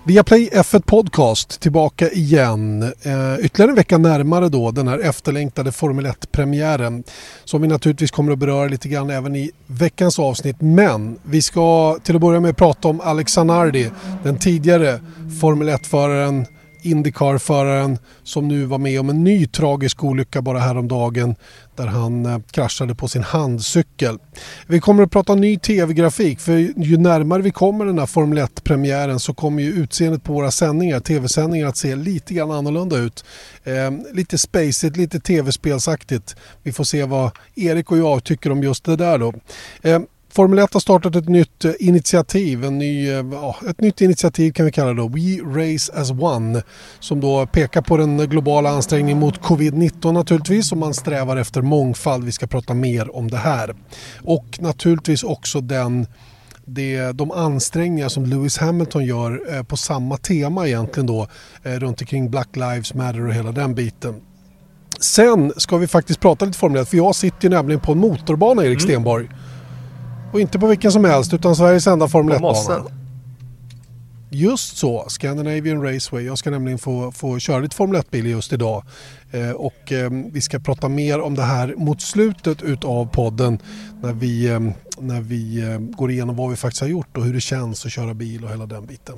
Viaplay F1 Podcast tillbaka igen. Ytterligare en vecka närmare då den här efterlängtade Formel 1-premiären som vi naturligtvis kommer att beröra lite grann även i veckans avsnitt. Men vi ska till att börja med prata om Alex Zanardi, den tidigare Formel 1-föraren, IndyCar-föraren som nu var med om en ny tragisk olycka bara häromdagen där han kraschade på sin handcykel. Vi kommer att prata ny tv-grafik, för ju närmare vi kommer den här Formel 1-premiären så kommer ju utseendet på våra sändningar, tv-sändningar, att se lite grann annorlunda ut. Lite spacigt, lite tv-spelsaktigt. Vi får se vad Erik och jag tycker om just det där då. Formel 1 har startat ett nytt initiativ, ett nytt initiativ kan vi kalla det då, We Race as One, som då pekar på den globala ansträngningen mot covid-19 naturligtvis, och man strävar efter mångfald. Vi ska prata mer om det här. Och naturligtvis också de ansträngningar som Lewis Hamilton gör på samma tema egentligen då, runt omkring Black Lives Matter och hela den biten. Sen ska vi faktiskt prata lite Formel 1, för jag sitter ju nämligen på en motorbana, Erik Stenborg. Och inte på vilken som helst, utan Sveriges enda Formel 1-bana. Just så, Scandinavian Raceway. Jag ska nämligen få köra lite Formel 1-bil just idag. Vi ska prata mer om det här mot slutet utav podden när vi går igenom vad vi faktiskt har gjort och hur det känns att köra bil och hela den biten.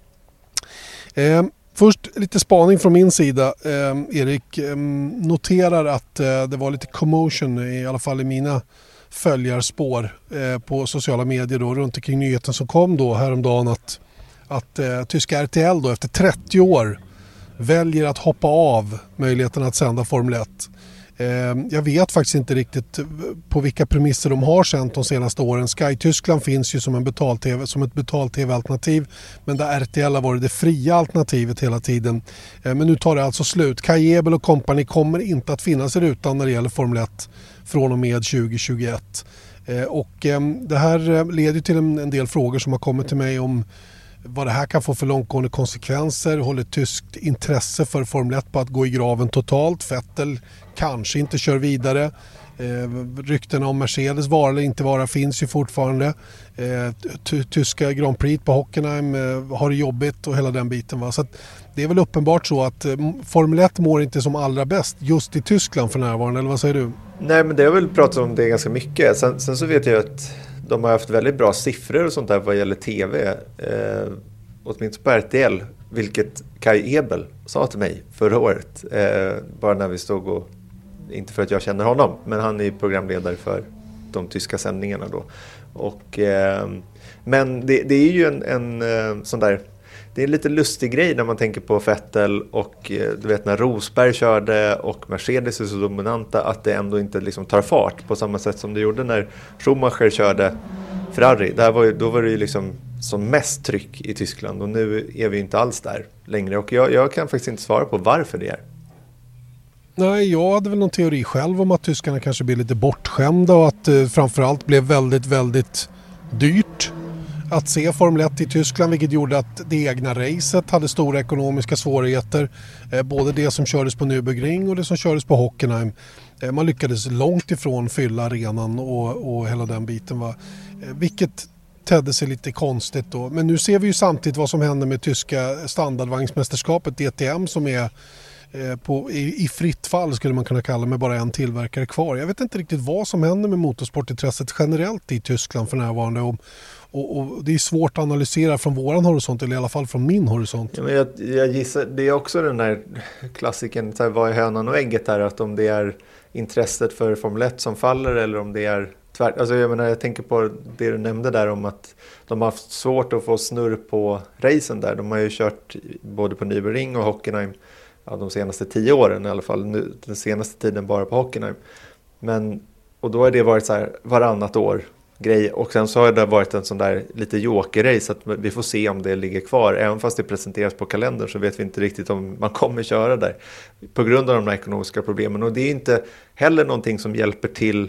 Först lite spaning från min sida. Erik noterar att det var lite commotion, i alla fall i mina följarspår på sociala medier då, runt omkring nyheten som kom då häromdagen att tyska RTL då efter 30 år väljer att hoppa av möjligheten att sända Formel 1. Jag vet faktiskt inte riktigt på vilka premisser de har sänt de senaste åren. Sky Tyskland finns ju som ett betal-tv-alternativ, men där RTL har varit det fria alternativet hela tiden. Men nu tar det alltså slut. Kai Ebel och company kommer inte att finnas i rutan när det gäller Formel 1 från och med 2021. Det här leder till en del frågor som har kommit till mig om vad det här kan få för långtgående konsekvenser. Håller tyskt intresse för Formel 1 på att gå i graven totalt? Vettel kanske inte kör vidare. Ryktena om Mercedes vara eller inte vara finns ju fortfarande. Tyska Grand Prix på Hockenheim har det jobbigt och hela den biten. Va? Så att det är väl uppenbart så att Formel 1 mår inte som allra bäst just i Tyskland för närvarande, eller vad säger du? Nej, men det har väl pratat om det ganska mycket. Sen så vet jag att de har haft väldigt bra siffror och sånt där vad gäller tv. Åtminstone på RTL, vilket Kai Ebel sa till mig förra året. Bara när vi stod och, inte för att jag känner honom, men han är programledare för de tyska sändningarna då. Men det är ju en sån där, det är en lite lustig grej när man tänker på Vettel och du vet när Rosberg körde och Mercedes är så dominanta att det ändå inte liksom tar fart på samma sätt som det gjorde när Schumacher körde Ferrari. Då var det ju liksom som mest tryck i Tyskland, och nu är vi inte alls där längre, och jag kan faktiskt inte svara på varför det är. Nej, jag hade väl någon teori själv om att tyskarna kanske blev lite bortskämda och att framförallt blev väldigt, väldigt dyrt att se Formel 1 i Tyskland, vilket gjorde att det egna racet hade stora ekonomiska svårigheter. Både det som kördes på Nürburgring och det som kördes på Hockenheim. Man lyckades långt ifrån fylla arenan och hela den biten. Va? Vilket tedde sig lite konstigt då. Men nu ser vi ju samtidigt vad som händer med tyska standardvagnsmästerskapet DTM som är i fritt fall skulle man kunna kalla, med bara en tillverkare kvar. Jag vet inte riktigt vad som händer med motorsportintresset generellt i Tyskland för närvarande, och det är svårt att analysera från våran horisont, eller i alla fall från min horisont. Ja, men jag gissar, det är också den där klassiken, så här, vad är hönan och ägget här, att om det är intresset för Formel 1 som faller eller om det är tvärt. Alltså jag tänker på det du nämnde där om att de har haft svårt att få snurr på racen där. De har ju kört både på Nürburgring och Hockenheim de senaste 10 åren i alla fall. Nu, den senaste tiden bara på Hockenheim. Och då har det varit så här varannat år grej. Och sen så har det varit en sån där lite joker-race, att vi får se om det ligger kvar. Även fast det presenteras på kalendern så vet vi inte riktigt om man kommer köra där. På grund av de här ekonomiska problemen. Och det är inte heller någonting som hjälper till.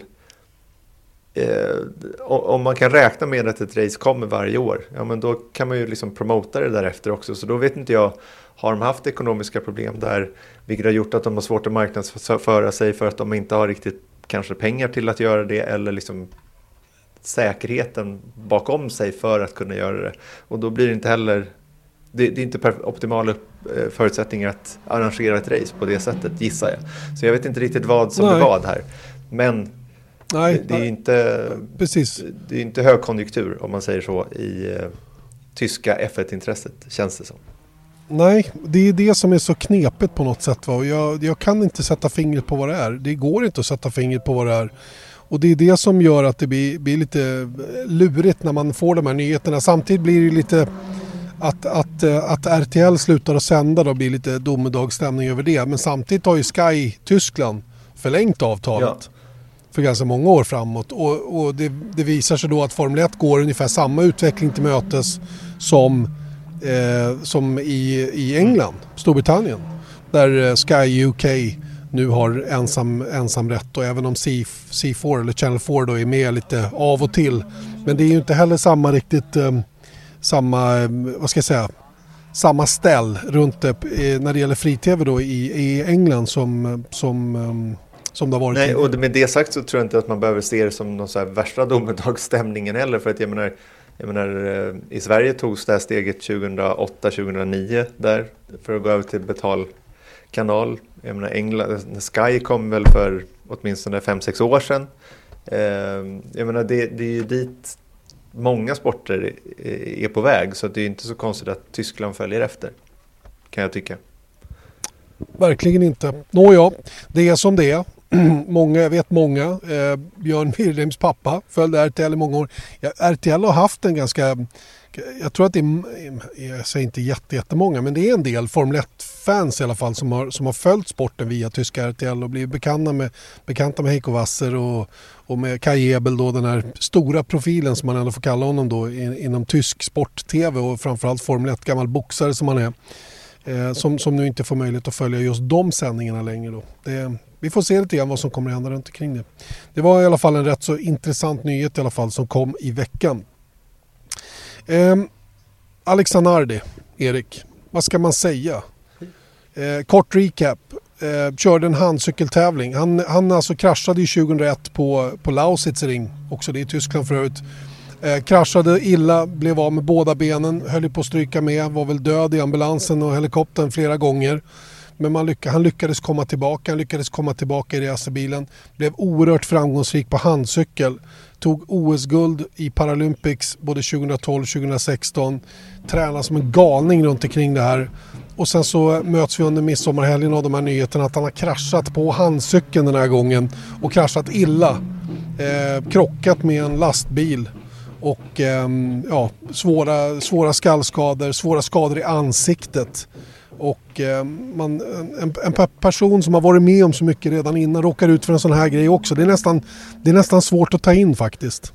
Om man kan räkna med att ett race kommer varje år, ja, men då kan man ju liksom promota det därefter också. Så då vet inte jag, har de haft ekonomiska problem där, vilket har gjort att de har svårt att marknadsföra sig för att de inte har riktigt kanske pengar till att göra det, eller liksom säkerheten bakom sig för att kunna göra det. Och då blir det inte heller det är inte optimala förutsättningar att arrangera ett race på det sättet, gissar jag. Så jag vet inte riktigt vad som är vad här. Men det är inte högkonjunktur, om man säger så, i tyska F1-intresset, känns det som. Nej, det är det som är så knepigt på något sätt. Va? Jag kan inte sätta fingret på vad det är. Det går inte att sätta fingret på vad det är. Och det är det som gör att det blir lite lurigt när man får de här nyheterna. Samtidigt blir det lite att RTL slutar att sända, då blir lite domedagsstämning över det. Men samtidigt har ju Sky Tyskland förlängt avtalet för ganska många år framåt. Och det visar sig då att Formel 1 går ungefär samma utveckling till mötes som i England, Storbritannien. Där Sky UK nu har ensam rätt, och även om C4 eller Channel 4 då är med lite av och till. Men det är ju inte heller samma ställ runt det när det gäller fri-tv då i England som det har varit. Nej, och med det sagt så tror jag inte att man behöver se det som någon så här värsta domedagsstämningen heller, för att jag menar i Sverige togs det här steget 2008-2009 där för att gå över till betalkanal. Jag menar England, Sky kom väl för åtminstone 5-6 år sedan. Jag menar det är ju dit många sporter är på väg, så det är inte så konstigt att Tyskland följer efter, kan jag tycka. Verkligen inte. Nåja, det är som det är. Jag vet många. Björn Wirlems pappa följde RTL i många år. RTL har haft en ganska... Jag tror att det är... Jag säger inte jättemånga, men det är en del Formel 1-fans i alla fall som har följt sporten via tyska RTL och blivit bekanta med Heiko Wasser och med Kai Ebel då, den här stora profilen som man ändå får kalla honom då inom tysk sport-tv, och framförallt Formel 1, gammal boxare som han är. Som nu inte får möjlighet att följa just de sändningarna längre då. Vi får se lite grann vad som kommer att hända runt omkring det. Det var i alla fall en rätt så intressant nyhet i alla fall som kom i veckan. Alex Zanardi, Erik, vad ska man säga? Kort recap. Körde en handcykeltävling. Han alltså kraschade i 2001 på Lausitzring, också det i Tyskland förut. Kraschade illa, blev av med båda benen, höll på att stryka med, var väl död i ambulansen och helikoptern flera gånger. Men han lyckades komma tillbaka i racerbilen, blev oerhört framgångsrik på handcykel, tog OS-guld i Paralympics både 2012 och 2016, tränade som en galning runt omkring det här. Och sen så möts vi under midsommarhelgen av de här nyheterna att han har kraschat på handcykeln den här gången och kraschat illa, krockat med en lastbil. Och svåra skallskador, svåra skador i ansiktet. Och en person som har varit med om så mycket redan innan råkar ut för en sån här grej också. Det är nästan svårt att ta in faktiskt.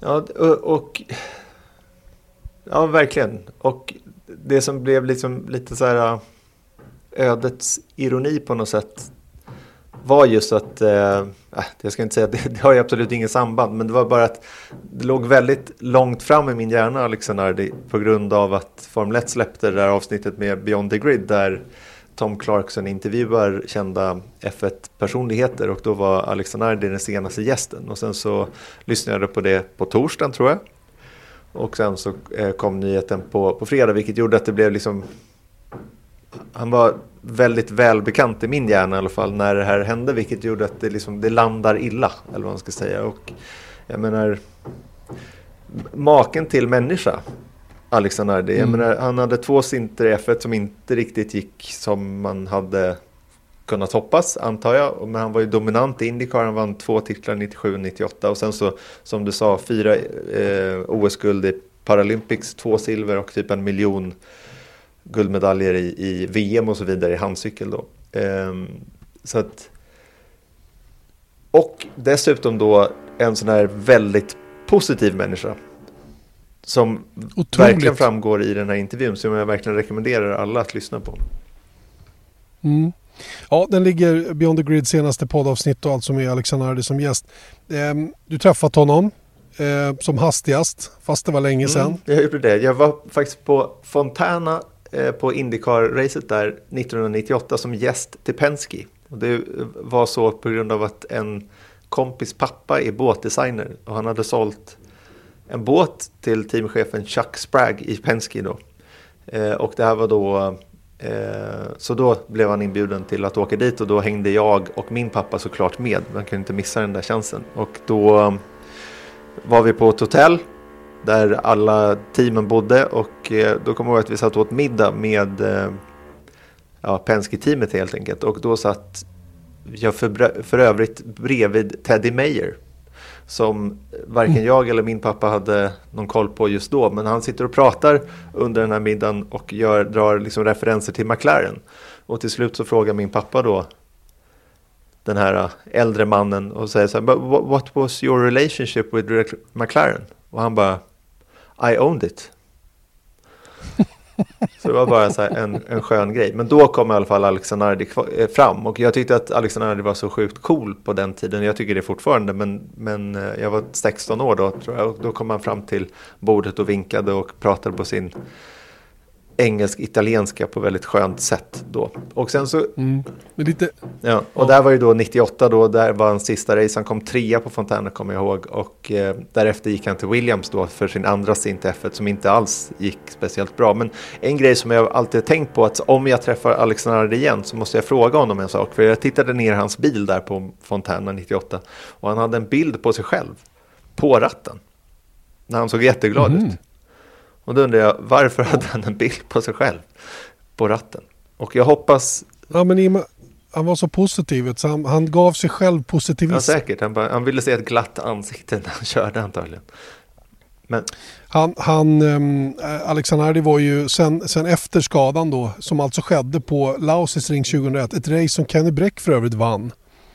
Ja, verkligen. Och det som blev liksom lite så här ödets ironi på något sätt var just att, jag ska inte säga att det har ju absolut ingen samband, men det var bara att det låg väldigt långt fram i min hjärna, Alex Zanardi, på grund av att Formel 1 släppte det där avsnittet med Beyond the Grid där Tom Clarkson intervjuar kända F1-personligheter, och då var Alex Zanardi den senaste gästen. Och sen så lyssnade jag på det på torsdagen, tror jag. Och sen så kom nyheten på fredag, vilket gjorde att det blev liksom... Han var väldigt välbekant i min hjärna i alla fall när det här hände, vilket gjorde att det landar illa, eller vad man ska säga. Och jag menar, maken till människa, Alex Zanardi. Jag menar, han hade 2 sinter i F1 som inte riktigt gick som man hade kunnat hoppas, antar jag. Men han var ju dominant i IndyCar, han vann 2 titlar 97 och 98. Och sen så, som du sa, 4 OS-guld i Paralympics, 2 silver och typ 1 miljon guldmedaljer i VM och så vidare i handcykel då. Så att, och dessutom då en sån här väldigt positiv människa som verkligen framgår i den här intervjun, som jag verkligen rekommenderar alla att lyssna på. Ja, den ligger Beyond the Grid senaste poddavsnitt och alltså med Alex Zanardi som gäst. Du träffat honom som hastigast, fast det var länge sedan. Jag gjorde det. Jag var faktiskt på Fontana på IndyCar-racet där 1998 som gäst till Penske. Och det var så på grund av att en kompis pappa är båtdesigner och han hade sålt en båt till teamchefen Chuck Sprague i Penske då. Och det här var då, så då blev han inbjuden till att åka dit och då hängde jag och min pappa såklart med. Man kunde inte missa den där chansen. Och då var vi på ett hotell där alla teamen bodde och då kommer jag ihåg att vi satt åt middag med Penske-teamet helt enkelt. Och då satt jag för övrigt bredvid Teddy Mayer som varken jag eller min pappa hade någon koll på just då. Men han sitter och pratar under den här middagen och drar liksom referenser till McLaren. Och till slut så frågar min pappa då den här äldre mannen och säger så här, what was your relationship with McLaren? Och han bara, I owned it. Så det var bara så här en skön grej. Men då kom i alla fall Alex Zanardi fram. Och jag tyckte att Alex Zanardi var så sjukt cool på den tiden. Jag tycker det fortfarande. Men jag var 16 år då tror jag. Och då kom han fram till bordet och vinkade och pratade på sin engelsk-italienska på väldigt skönt sätt då. Och sen så... Ja, och där var ju då 98 då, där var hans sista race. Han kom 3 på Fontana kommer jag ihåg. Och därefter gick han till Williams då för sin andra stint F1 som inte alls gick speciellt bra. Men en grej som jag alltid tänkt på att om jag träffar Alex Zanardi igen så måste jag fråga honom en sak. För jag tittade ner hans bil där på Fontana 98 och han hade en bild på sig själv på ratten. När han såg jätteglad ut. Och då undrar jag, varför hade han en bild på sig själv på ratten? Och jag hoppas... Ja, men han var så positiv, så han gav sig själv positivism. Ja, säkert. Han ville se ett glatt ansikte när han körde antagligen. Men... Alex Zanardi var ju sen efter skadan då, som alltså skedde på Lausitzring Ring 2001, ett race som Kenny Bräck för övrigt vann.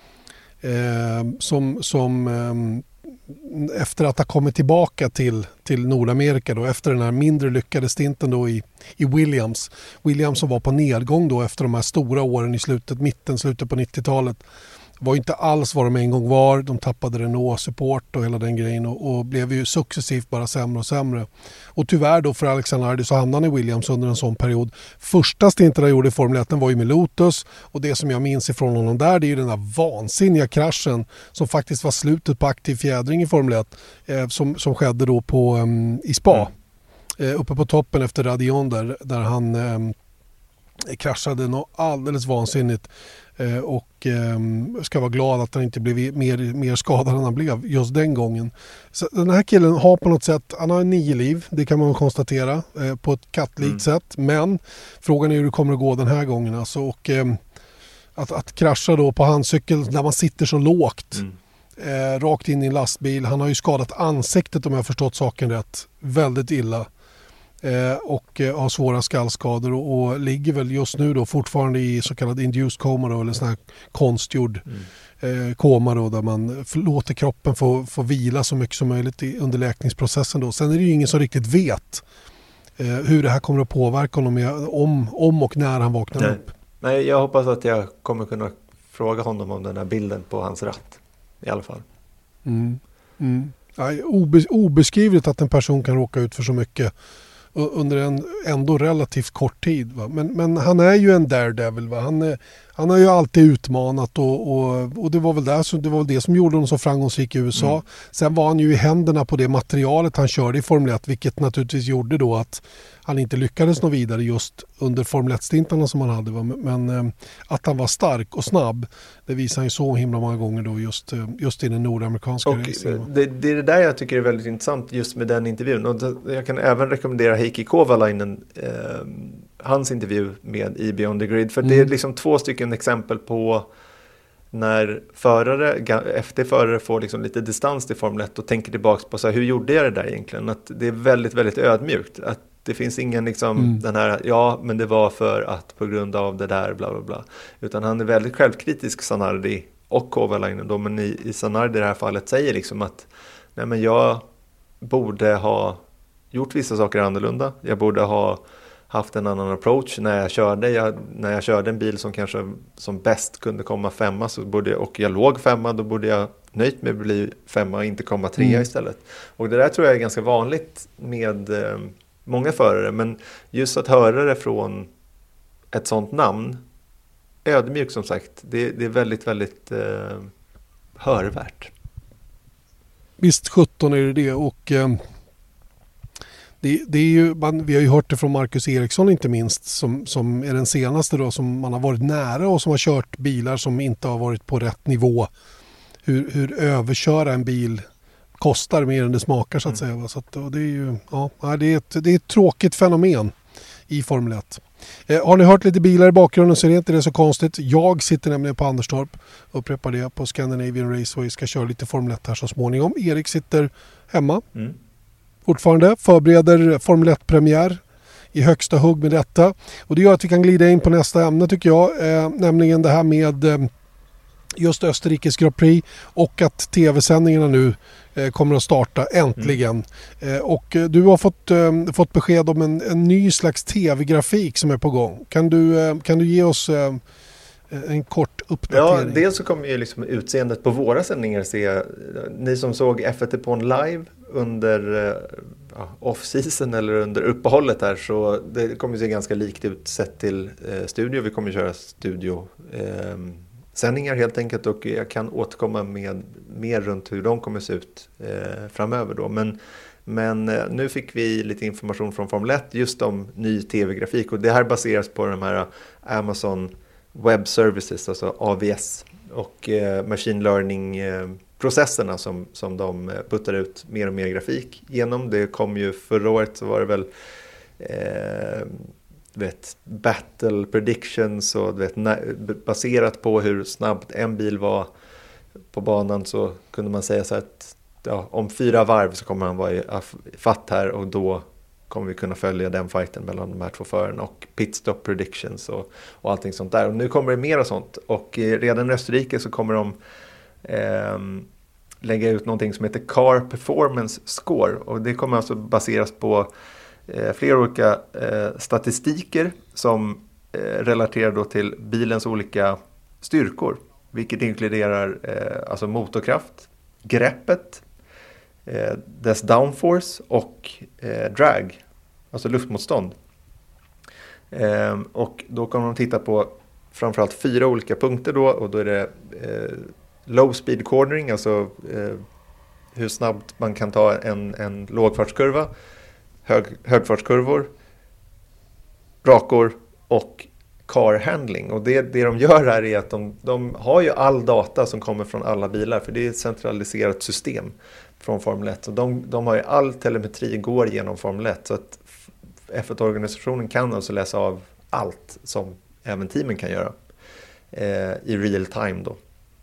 Efter att ha kommit tillbaka till Nordamerika då, efter den här mindre lyckade stinten då i Williams som var på nedgång då efter de här stora åren i slutet på 90-talet. Var inte alls vad de en gång var. De tappade Renault-support och hela den grejen och blev ju successivt bara sämre och sämre. Och tyvärr då för Alex Zanardi så hamnade han i Williams under en sån period. Första stinten han gjorde i Formel 1 var ju med Lotus och det som jag minns ifrån honom där, det är ju den här vansinniga kraschen som faktiskt var slutet på aktiv fjädring i Formel 1 som skedde då i Spa. Uppe på toppen efter Radion där han kraschade något alldeles vansinnigt. Och ska vara glad att han inte blev mer skadad än han blev just den gången. Så den här killen har på något sätt, han har 9 liv, det kan man konstatera på ett kattlikt sätt, men frågan är hur det kommer att gå den här gången alltså. Och att krascha då på handcykel när man sitter så lågt rakt in i en lastbil, han har ju skadat ansiktet om jag har förstått saken rätt, väldigt illa. Och har svåra skallskador och ligger väl just nu då fortfarande i så kallad induced coma då, eller sån här konstgjord koma då, där man låter kroppen få vila så mycket som möjligt under läkningsprocessen då. Sen är det ju ingen som riktigt vet hur det här kommer att påverka honom om och när han vaknar upp. Nej, jag hoppas att jag kommer kunna fråga honom om den här bilden på hans ratt i alla fall. Obeskrivligt att en person kan råka ut för så mycket under en ändå relativt kort tid. Va? Men han är ju en daredevil. Va? Han har ju alltid utmanat och det var väl det som gjorde honom så framgångsrik i USA. Sen var han ju i händerna på det materialet han körde i Formel 1, vilket naturligtvis gjorde då att han inte lyckades nå vidare just under Formel 1-stintarna som han hade. Va? Men att han var stark och snabb, det visar han ju så himla många gånger då just i den nordamerikanska racingen. Det är det där jag tycker är väldigt intressant just med den intervjun. Och jag kan även rekommendera Heikki Kovalainen, hans intervju med i Beyond the Grid. För det är liksom 2 stycken exempel på när förare får liksom lite distans till Formel 1 och tänker tillbaka på så här, hur gjorde jag det där egentligen? Att det är väldigt, väldigt ödmjukt. Att det finns ingen liksom den här, men det var för att på grund av det där bla bla bla. Utan han är väldigt självkritisk, Zanardi och Kovalainen då, men i Zanardi i det här fallet säger liksom att nej, men jag borde ha gjort vissa saker annorlunda. Jag borde ha haft en annan approach när jag körde. När jag körde en bil som kanske som bäst kunde komma 5 och jag låg 5, då borde jag nöjt med att bli 5 och inte komma 3 istället. Och det där tror jag är ganska vanligt med många förare, men just att höra det från ett sånt namn, ödmjuk som sagt, det är väldigt, väldigt hörvärt. Visst 17 är det och det är ju, vi har ju hört det från Marcus Eriksson inte minst som är den senaste då, som man har varit nära och som har kört bilar som inte har varit på rätt nivå. Hur överköra en bil kostar mer än det smakar så att säga. Så att, och det är ju det är ett tråkigt fenomen i Formel 1. Har ni hört lite bilar i bakgrunden så är det inte så konstigt. Jag sitter nämligen på Anderstorp, upprepar det, på Scandinavian Raceway, ska köra lite Formel 1 här så småningom. Erik sitter hemma. Fortfarande förbereder Formel 1-premiär i högsta hugg med detta. Och det gör att vi kan glida in på nästa ämne tycker jag. Nämligen det här med just Österrikes Grand Prix och att tv-sändningarna nu kommer att starta äntligen. Och du har fått besked om en ny slags tv-grafik som är på gång. Kan du ge oss en kort uppdatering? Ja, dels så kommer ju liksom utseendet på våra sändningar se. Ni som såg F1 på live under off-season eller under uppehållet här, så det kommer se ganska likt ut sett till studio. Vi kommer köra studio sändningar helt enkelt, och jag kan återkomma med mer runt hur de kommer se ut framöver då. Men nu fick vi lite information från Formel 1 just om ny tv-grafik, och det här baseras på de här Amazon Web Services, alltså AWS, och machine learning processerna som de puttar ut mer och mer grafik genom. Det kom ju förra året, så var det väl battle predictions, och baserat på hur snabbt en bil var på banan, så kunde man säga så att om 4 varv så kommer han vara i fatt här, och då kommer vi kunna följa den fighten mellan de här två förarna, och pitstop predictions och allting sånt där. Och nu kommer det mer och sånt, och redan i Österrike så kommer de lägga ut någonting som heter Car Performance Score, och det kommer alltså baseras på flera olika statistiker som relaterar då till bilens olika styrkor, vilket inkluderar alltså motorkraft, greppet, dess downforce och drag, alltså luftmotstånd. Och då kommer de titta på framförallt 4 olika punkter då, och då är det low speed cornering, alltså hur snabbt man kan ta en lågfartskurva, högfartskurvor, rakor och car handling. Och det de gör här är att de har ju all data som kommer från alla bilar, för det är ett centraliserat system från Formel 1. Så de har ju all telemetri går genom Formel 1, så att F1-organisationen kan alltså läsa av allt som även teamen kan göra i real time då.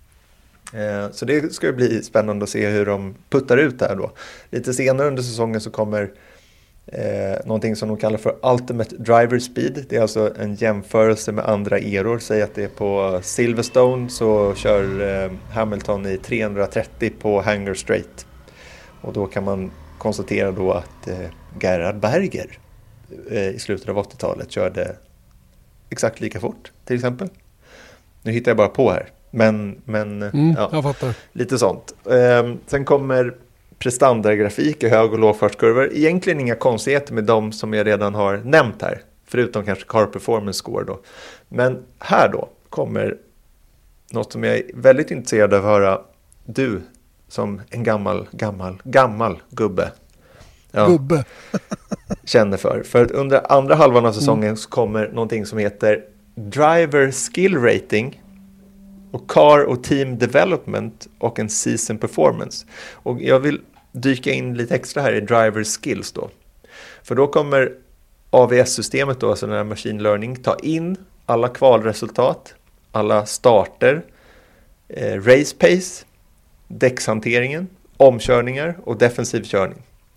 Så det ska bli spännande att se hur de puttar ut det här då. Lite senare under säsongen så kommer någonting som de kallar för Ultimate Driver Speed. Det är alltså en jämförelse med andra eror. Säg att det är på Silverstone, så kör Hamilton i 330 på Hangar Straight. Och då kan man konstatera då att Gerhard Berger i slutet av 80-talet körde exakt lika fort till exempel. Nu hittar jag bara på här. Men jag fattar. Lite sånt. Sen kommer prestandagrafik i hög- och lågfartskurvor. Egentligen inga konstigheter med de som jag redan har nämnt här. Förutom kanske Car Performance Score då. Men här då kommer något som jag är väldigt intresserad av att höra. Du som en gammal gubbe. Ja, gubbe. känner för. För att under andra halvan av säsongen så kommer någonting som heter Driver Skill Rating och Car och Team Development och en Season Performance. Och jag vill dyka in lite extra här i Driver Skills då. För då kommer AWS-systemet då, alltså den här machine learning, ta in alla kvalresultat, alla starter, race pace, däckshanteringen, omkörningar och defensiv körning.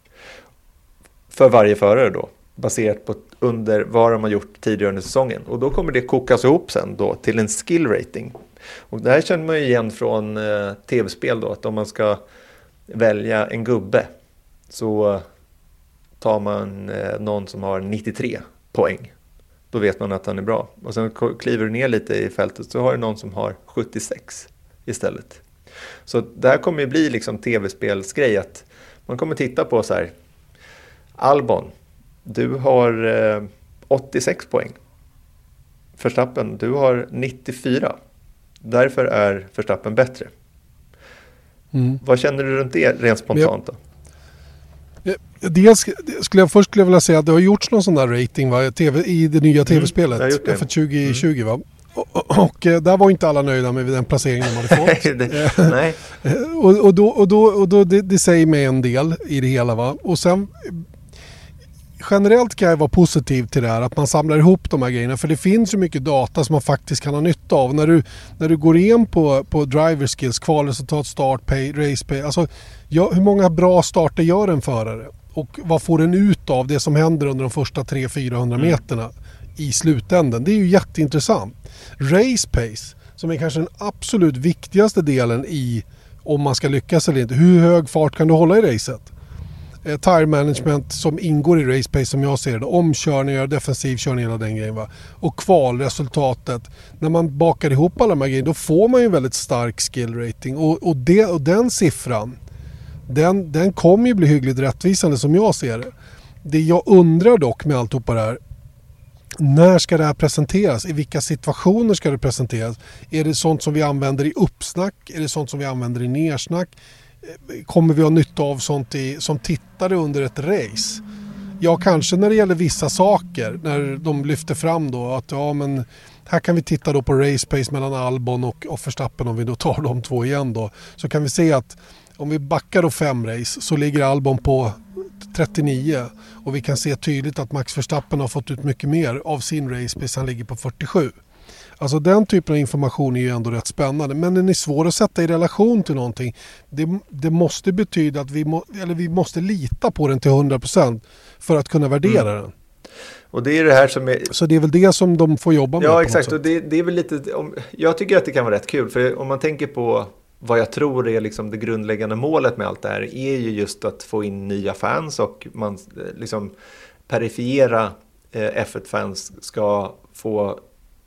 För varje förare då, baserat på under vad de har gjort tidigare under säsongen. Och då kommer det kokas ihop sen då till en skill rating. Och det här känner man ju igen från tv-spel då, att om man ska välja en gubbe så tar man någon som har 93 poäng. Då vet man att han är bra. Och sen kliver du ner lite i fältet så har du någon som har 76 istället. Så det här kommer ju bli liksom tv-spelsgrej, att man kommer titta på så här: Albon, du har 86 poäng. Verstappen, du har 94. Därför är Verstappen bättre. Vad känner du runt det rent spontant då? Dels skulle jag vilja säga att det har gjorts någon sån där rating i det nya tv-spelet för 2020 va? Och där var inte alla nöjda med den placeringen de hade fått. Nej. Och då det säger mig en del i det hela va. Och sen generellt kan jag vara positiv till det här att man samlar ihop de här grejerna för det finns ju mycket data som man faktiskt kan ha nytta av. När du går in på driver skills, kvalresultat, start, pay, race pay, alltså hur många bra starter gör en förare? Och vad får den ut av det som händer under de första 300-400 meterna i slutändan? Det är ju jätteintressant. Race pace, som är kanske den absolut viktigaste delen i om man ska lyckas eller inte. Hur hög fart kan du hålla i racet? Tire management som ingår i race pace som jag ser det. Omkörningar, defensivkörning, hela den grejen va. Och kvalresultatet. När man bakar ihop alla de här grejerna då får man ju en väldigt stark skill rating. Och den siffran den kommer ju bli hyggligt rättvisande som jag ser det. Det jag undrar dock med alltihopa det här. När ska det här presenteras? I vilka situationer ska det presenteras? Är det sånt som vi använder i uppsnack? Är det sånt som vi använder i nersnack? Kommer vi ha nytta av sånt som tittare under ett race? Ja, kanske när det gäller vissa saker. När de lyfter fram då att men här kan vi titta då på race pace mellan Albon och Verstappen om vi då tar de två igen då. Så kan vi se att om vi backar då 5 race så ligger Albon på 39 och vi kan se tydligt att Max Verstappen har fått ut mycket mer av sin race pace, han ligger på 47. Alltså den typen av information är ju ändå rätt spännande men den är svår att sätta i relation till någonting. Det måste betyda att vi måste lita på den till 100% för att kunna värdera den. Och det är det här som är... Så det är väl det som de får jobba med. Ja, exakt. Och det är väl lite... Jag tycker att det kan vara rätt kul för om man tänker på vad jag tror är liksom det grundläggande målet med allt det här är ju just att få in nya fans och man liksom perifiera F1-fans ska få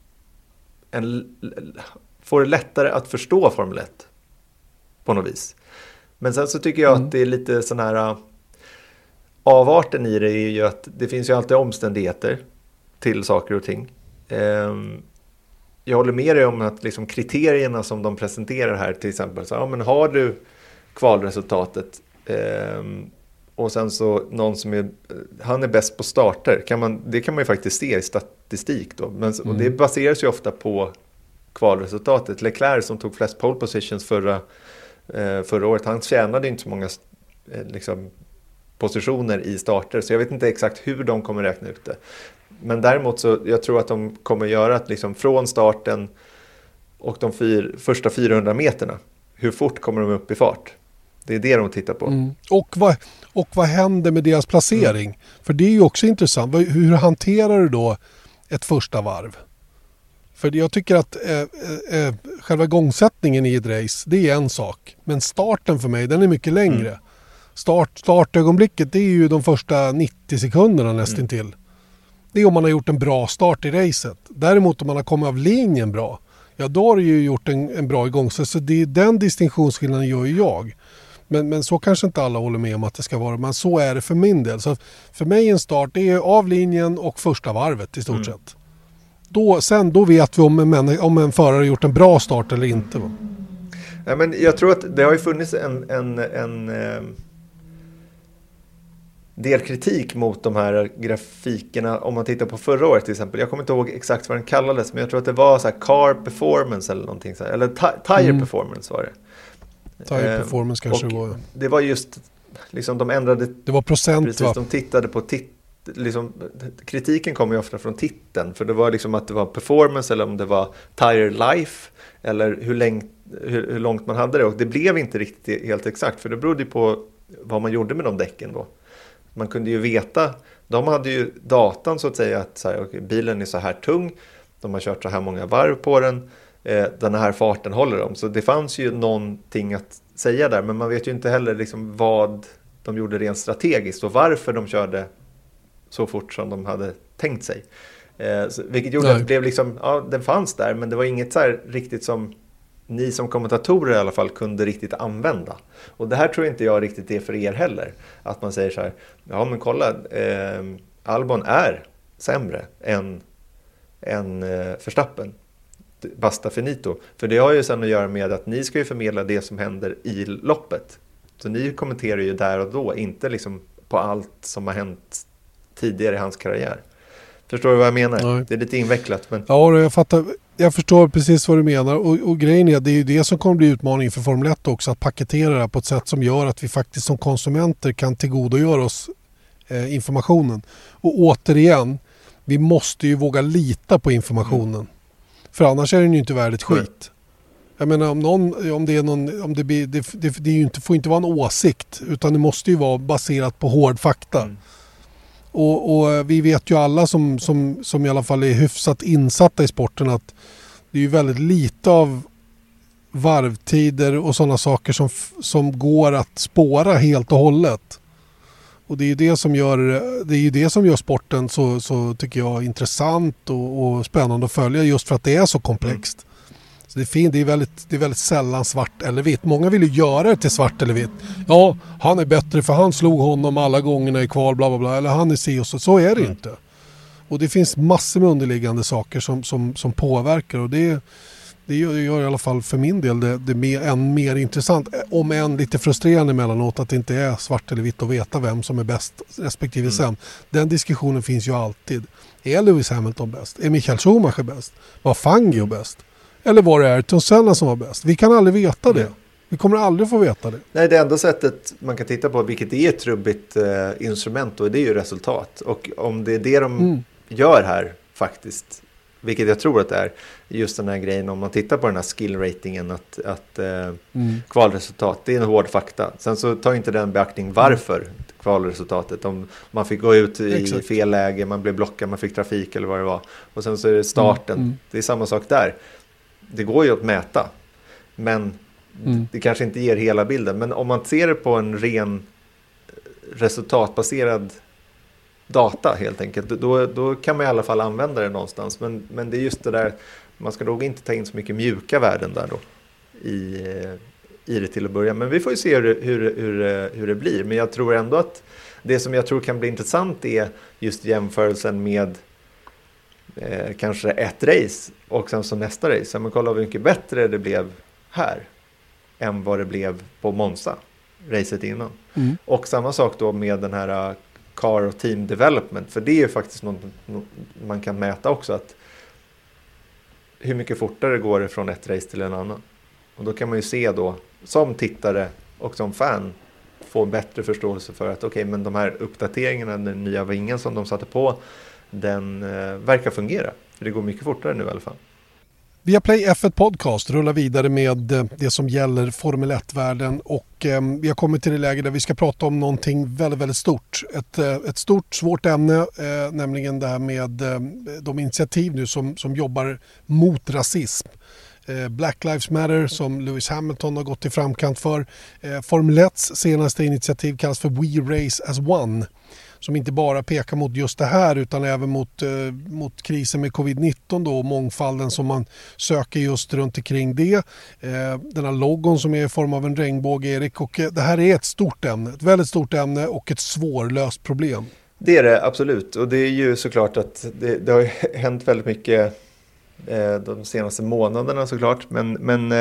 det lättare att förstå Formel 1 på något vis. Men sen så tycker jag att det är lite sån här avarten i det är ju att det finns ju alltid omständigheter till saker och ting. Jag håller med dig om att liksom kriterierna som de presenterar här till exempel så men har du kvalresultatet och sen så någon som han är bäst på starter det kan man ju faktiskt se i statistik då och det baseras ju ofta på kvalresultatet. Leclerc som tog flest pole positions förra året, han tjänade inte så många liksom positioner i starter så jag vet inte exakt hur de kommer räkna ut det. Men däremot så jag tror att de kommer göra att liksom från starten och de första 400 meterna, hur fort kommer de upp i fart? Det är det de tittar på. Och vad händer med deras placering? För det är ju också intressant. Hur hanterar du då ett första varv? För jag tycker att själva igångsättningen i ett race, det är en sak. Men starten för mig, den är mycket längre. Startögonblicket, det är ju de första 90 sekunderna nästintill. Det är om man har gjort en bra start i racet. Däremot om man har kommit av linjen bra, ja då har du ju gjort en bra igång. Så det är den distinktionsskillnaden gör ju jag. Men så kanske inte alla håller med om att det ska vara. Men så är det för min del. Så för mig en start är av linjen och första varvet i stort sett. Då vet vi om en förare har gjort en bra start eller inte. Va? Ja, men jag tror att det har ju funnits en del kritik mot de här grafikerna om man tittar på förra året till exempel. Jag kommer inte ihåg exakt vad den kallades men jag tror att det var så här car performance eller någonting så här. Eller tire performance var det. Tire performance kanske var. Det var just liksom de ändrade. Det var procent precis, va? De tittade på liksom, kritiken kommer ju ofta från titeln för det var liksom att det var performance eller om det var tire life eller hur långt man hade det och det blev inte riktigt helt exakt för det berodde på vad man gjorde med de däcken då. Man kunde ju veta, de hade ju datan så att säga att så här, okay, bilen är så här tung, de har kört så här många varv på den, den här farten håller de. Så det fanns ju någonting att säga där, men man vet ju inte heller liksom vad de gjorde rent strategiskt och varför de körde så fort som de hade tänkt sig. Vilket gjorde att det blev liksom, ja den fanns där, men det var inget så här riktigt som ni som kommentatorer i alla fall kunde riktigt använda. Och det här tror inte jag riktigt är för er heller. Att man säger så här, ja men kolla, Albon är sämre än Verstappen. Basta finito. För det har ju sedan att göra med att ni ska ju förmedla det som händer i loppet. Så ni kommenterar ju där och då, inte liksom på allt som har hänt tidigare i hans karriär. Förstår du vad jag menar? Nej. Det är lite invecklat. Men... Ja, jag fattar. Jag förstår precis vad du menar. Och grejen är, det är ju det som kommer bli utmaningen för Formel 1 också. Att paketera det här på ett sätt som gör att vi faktiskt som konsumenter kan tillgodogöra oss informationen. Och återigen, vi måste ju våga lita på informationen. För annars är den ju inte värd ett skit. Jag menar får inte vara en åsikt, utan det måste ju vara baserat på hård fakta. Och vi vet ju alla som i alla fall är hyfsat insatta i sporten att det är ju väldigt lite av varvtider och sådana saker som går att spåra helt och hållet. Och det är ju det som gör sporten så tycker jag intressant och spännande att följa, just för att det är så komplext. Så det är väldigt sällan svart eller vitt. Många vill ju göra det till svart eller vitt. Ja, han är bättre för han slog honom alla gångerna i kval, bla bla bla. Eller han är si och så är det inte. Och det finns massor med underliggande saker som påverkar. Och det gör i alla fall för min del det än mer intressant. Om än lite frustrerande emellanåt att det inte är svart eller vitt och veta vem som är bäst respektive sen. Den diskussionen finns ju alltid. Är Lewis Hamilton bäst? Är Michael Schumacher bäst? Var Fangio bäst? Eller var det Ayrton Senna som var bäst? Vi kan aldrig veta det. Vi kommer aldrig få veta det. Nej, det enda sättet man kan titta på, vilket är ett trubbigt instrument, då, det är ju resultat. Och om det är det de gör här faktiskt, vilket jag tror att det är, just den här grejen, om man tittar på den här skill-ratingen, att kvalresultat, det är en hård fakta. Sen så tar inte den beaktning varför kvalresultatet, om man fick gå ut i fel läge, man blev blockad, man fick trafik eller vad det var. Och sen så är det starten. Det är samma sak där. Det går ju att mäta, men det kanske inte ger hela bilden. Men om man ser det på en ren resultatbaserad data helt enkelt, då kan man i alla fall använda det någonstans. Men det är just det där, man ska nog inte ta in så mycket mjuka värden där då i det till att börja. Men vi får ju se hur det blir. Men jag tror ändå att det som jag tror kan bli intressant är just jämförelsen med kanske ett race och sen så nästa race. Men kolla hur mycket bättre det blev här än vad det blev på Monza, racet innan. Och samma sak då med den här car och team development, för det är ju faktiskt något man kan mäta också, att hur mycket fortare går det från ett race till en annan. Och då kan man ju se då som tittare och som fan få en bättre förståelse för att okej, men de här uppdateringarna, den nya vingen som de satte på, den verkar fungera. För det går mycket fortare nu i alla fall. Viaplay F1 Podcast rullar vidare med det som gäller Formel 1-världen, och vi har kommit till det läge där vi ska prata om någonting väldigt, väldigt stort. Ett stort, svårt ämne, nämligen det här med de initiativ nu som jobbar mot rasism. Black Lives Matter som Lewis Hamilton har gått i framkant för. Formel 1s senaste initiativ kallas för We Race as One, som inte bara pekar mot just det här utan även mot krisen med covid-19 då, och mångfalden som man söker just runt omkring det. Den här logon som är i form av en regnbåge, Erik, och det här är ett stort ämne, ett väldigt stort ämne och ett svårlöst problem. Det är det absolut, och det är ju såklart att det har hänt väldigt mycket de senaste månaderna såklart, men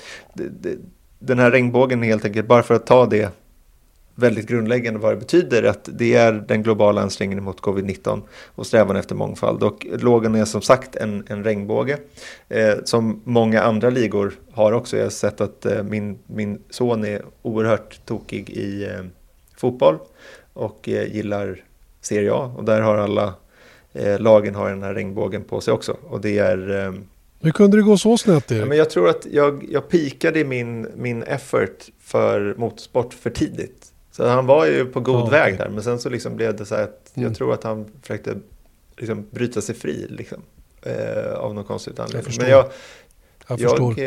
den här regnbågen helt enkelt, bara för att ta det väldigt grundläggande vad det betyder, att det är den globala ansträngningen mot covid-19 och strävan efter mångfald. Och logon är som sagt en regnbåge som många andra ligor har också. Jag har sett att min son är oerhört tokig i fotboll och gillar Serie A, och där har alla lagen har den här regnbågen på sig också. Och det är... Hur kunde det gå så snett? Ja, men jag tror att jag pikade min effort för motorsport för tidigt. Så han var ju på god väg där. Men sen så liksom blev det så här att jag tror att han försökte liksom bryta sig fri liksom, av någon konstigt anledning. Men jag förstår.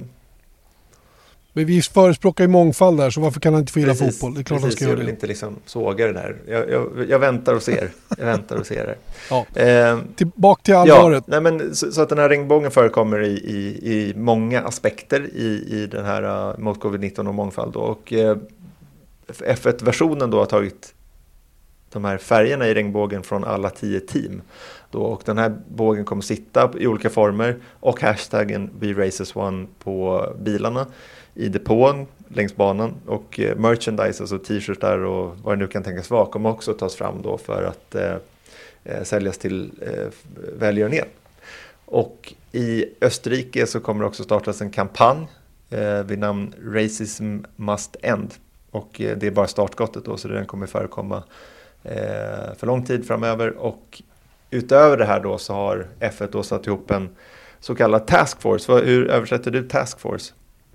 Men vi förespråkar ju mångfall där, så varför kan han inte få gilla fotboll? Det är klart han ska göra det. Jag vill inte liksom såga det där. Jag väntar och ser. Ja. Tillbaka till allvaret. Ja, nej, men så att den här regnbågen förekommer i många aspekter i den här mot covid-19 och mångfald då. Och F1-versionen då har tagit de här färgerna i regnbågen från alla 10 team då, och den här bågen kommer sitta i olika former, och hashtaggen We Race as One på bilarna, i depån, längs banan. Och merchandise, alltså t-shirtar och vad det nu kan tänkas vara, kommer också tas fram då för att säljas till välgörenhet. Och i Österrike så kommer det också startas en kampanj vid namn Racism Must End. Och det är bara startskottet då, så den kommer förekomma för lång tid framöver. Och utöver det här då så har F1 då satt ihop en så kallad task force. Hur översätter du task force?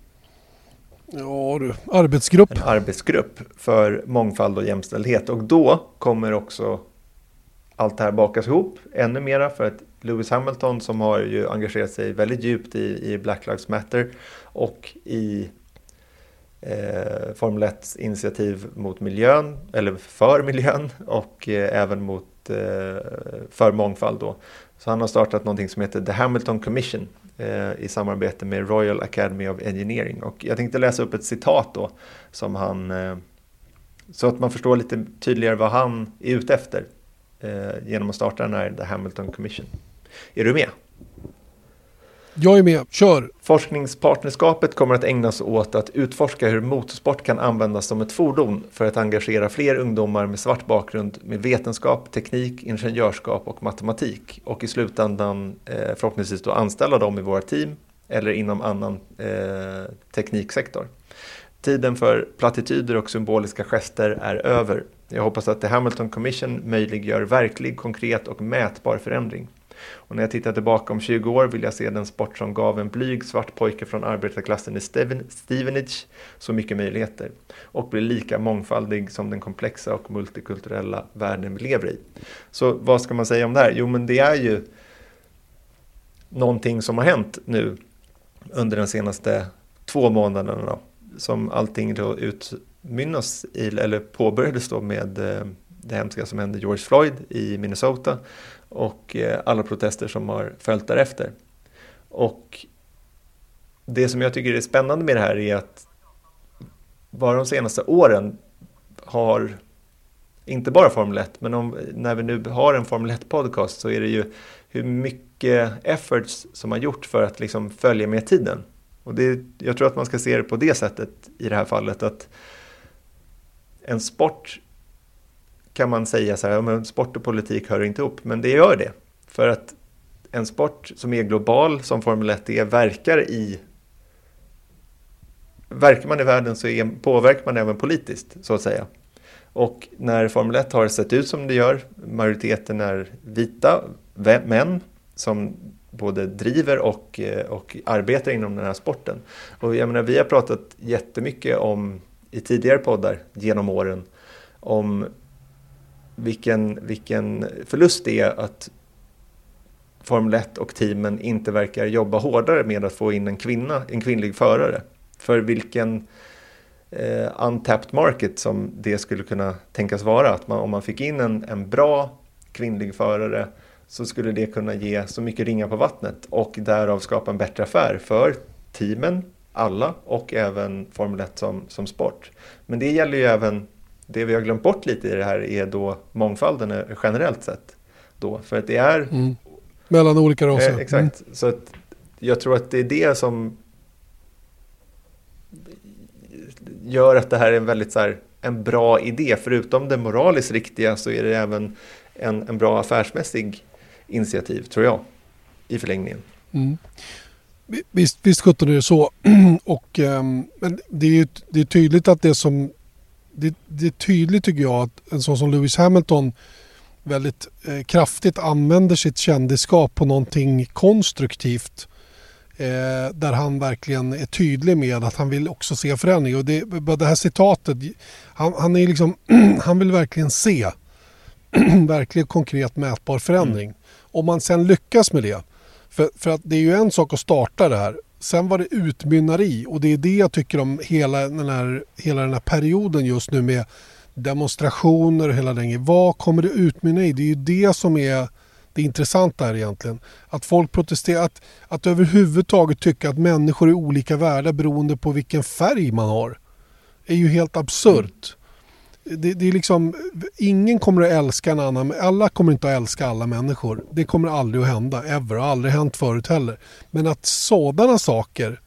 Ja du, arbetsgrupp. En arbetsgrupp för mångfald och jämställdhet. Och då kommer också allt det här bakas ihop ännu mera, för att Lewis Hamilton, som har ju engagerat sig väldigt djupt i Black Lives Matter och i Formel 1 initiativ mot miljön, eller för miljön, och även för mångfald då. Så han har startat någonting som heter The Hamilton Commission i samarbete med Royal Academy of Engineering. Och jag tänkte läsa upp ett citat då, som han, så att man förstår lite tydligare vad han är ute efter genom att starta den här The Hamilton Commission. Är du med? Jag är med, kör! Forskningspartnerskapet kommer att ägna sig åt att utforska hur motorsport kan användas som ett fordon för att engagera fler ungdomar med svart bakgrund med vetenskap, teknik, ingenjörskap och matematik, och i slutändan förhoppningsvis då anställa dem i våra team eller inom annan tekniksektor. Tiden för plattityder och symboliska gester är över. Jag hoppas att The Hamilton Commission möjliggör verklig, konkret och mätbar förändring. Och när jag tittar tillbaka om 20 år vill jag se den sport som gav en blyg svart pojke från arbetarklassen i Stevenage så mycket möjligheter och bli lika mångfaldig som den komplexa och multikulturella världen vi lever i. Så vad ska man säga om det här? Jo, men det är ju någonting som har hänt nu under de senaste 2 månaderna då, som allting då utmynnas i, eller påbörjades då med det hemska som hände George Floyd i Minnesota och alla protester som har följt därefter. Och det som jag tycker är spännande med det här är att bara de senaste åren har, inte bara Formel 1, men när vi nu har en Formel 1-podcast så är det ju hur mycket efforts som har gjort för att liksom följa med tiden. Och jag tror att man ska se det på det sättet i det här fallet, att en sport kan man säga så här, men sport och politik hör inte ihop, men det gör det. För att en sport som är global, som Formel 1 är, verkar man i världen så påverkar man även politiskt, så att säga. Och när Formel 1 har sett ut som det gör, majoriteten är vita män som både driver och arbetar inom den här sporten. Och jag menar, vi har pratat jättemycket om i tidigare poddar genom åren om vilken förlust det är att Formel 1 och teamen inte verkar jobba hårdare med att få in en kvinnlig förare. För vilken untapped market som det skulle kunna tänkas vara. Att om man fick in en bra kvinnlig förare så skulle det kunna ge så mycket ringar på vattnet och därav skapa en bättre affär för teamen, alla, och även Formel 1 som sport. Men det gäller ju även, det vi har glömt bort lite i det här är då mångfalden generellt sett. Då, för att det är mellan olika raser. Exakt, så att jag tror att det är det som gör att det här är en väldigt så här, en bra idé. Förutom det moraliskt riktiga så är det även en bra affärsmässig initiativ, tror jag, i förlängningen. Visst sjutton är det så. Och men det är tydligt att det är tydligt, tycker jag, att en sån som Lewis Hamilton väldigt kraftigt använder sitt kändisskap på någonting konstruktivt, där han verkligen är tydlig med att han vill också se förändring. Och det här citatet, han är liksom han vill verkligen se verkligen konkret mätbar förändring. Om man sen lyckas med det, för att det är ju en sak att starta det här, sen vad det utmynnar i, och det är det jag tycker om hela den här perioden just nu med demonstrationer och hela den. Vad kommer det utmynna i? Det är ju det som är det intressanta här egentligen. Att folk protesterar, att överhuvudtaget tycka att människor är olika värda beroende på vilken färg man har, är ju helt absurt. Det är liksom, ingen kommer att älska en annan, alla kommer inte att älska alla människor. Det kommer aldrig att hända, ever, och aldrig hänt förut heller. Men att sådana saker